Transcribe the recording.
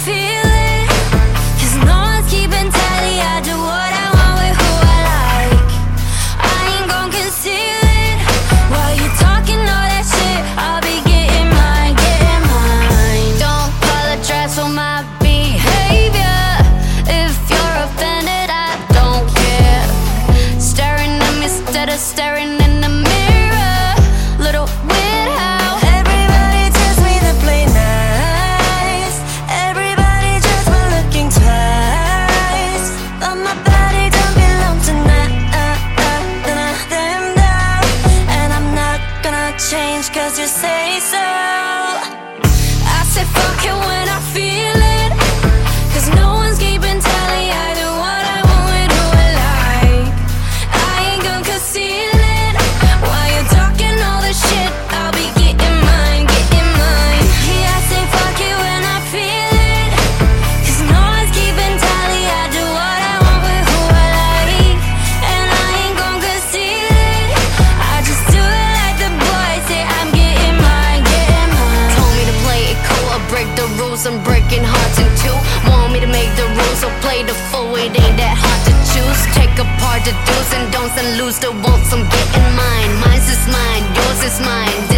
feel it, 'cause no one's keeping tally. I do what I want with who I like. I ain't gon' conceal it. While you talking all that shit, I'll be getting mine, getting mine. Don't apologize for my behavior. If you're offended, I don't care. Staring at me instead of staring in the mirror. Little weird how everybody tells me to play nice. Everybody just for looking twice. But my body don't belong to them now. And I'm not gonna change 'cause you say so. I say fuck it when I feel it, 'cause no one's keeping tally. I do what I want with who I like. I ain't gonna conceal it. While you're talking all this shit, I'll be getting mine, getting mine. Yeah, I say fuck it when I feel it, 'cause no one's keeping tally. I do what I want with who I like. And I ain't gonna conceal it. I just do it like the boys say. I'm getting mine, getting mine. Told me to play it cool or break the rules. I'm breaking hearts in two. Want me to make the rules or play the fool. It ain't that hard to choose. Take apart the do's and don'ts and lose the wants. I'm getting mine. Mine's is mine, yours is mine.